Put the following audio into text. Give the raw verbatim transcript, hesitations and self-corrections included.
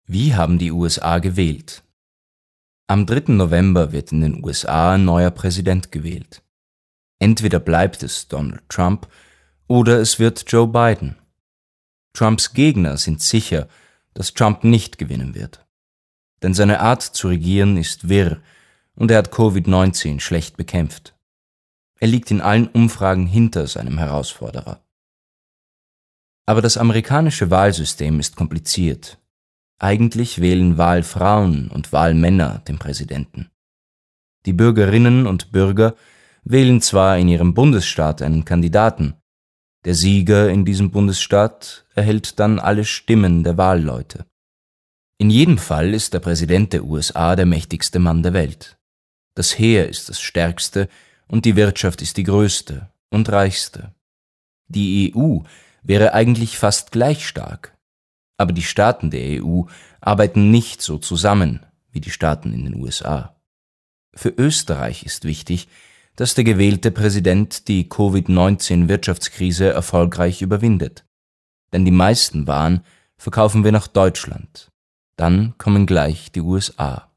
Wie haben die U S A gewählt? Am dritten November wird in den U S A ein neuer Präsident gewählt. Entweder bleibt es Donald Trump oder es wird Joe Biden. Trumps Gegner sind sicher, dass Trump nicht gewinnen wird. Denn seine Art zu regieren ist wirr und er hat Covid neunzehn schlecht bekämpft. Er liegt in allen Umfragen hinter seinem Herausforderer. Aber das amerikanische Wahlsystem ist kompliziert. Eigentlich wählen Wahlfrauen und Wahlmänner den Präsidenten. Die Bürgerinnen und Bürger wählen zwar in ihrem Bundesstaat einen Kandidaten, der Sieger in diesem Bundesstaat erhält dann alle Stimmen der Wahlleute. In jedem Fall ist der Präsident der U S A der mächtigste Mann der Welt. Das Heer ist das stärkste und die Wirtschaft ist die größte und reichste. Die E U wäre eigentlich fast gleich stark, aber die Staaten der E U arbeiten nicht so zusammen wie die Staaten in den U S A. Für Österreich ist wichtig, dass der gewählte Präsident die Covid neunzehn Wirtschaftskrise erfolgreich überwindet. Denn die meisten Waren verkaufen wir nach Deutschland. Dann kommen gleich die U S A.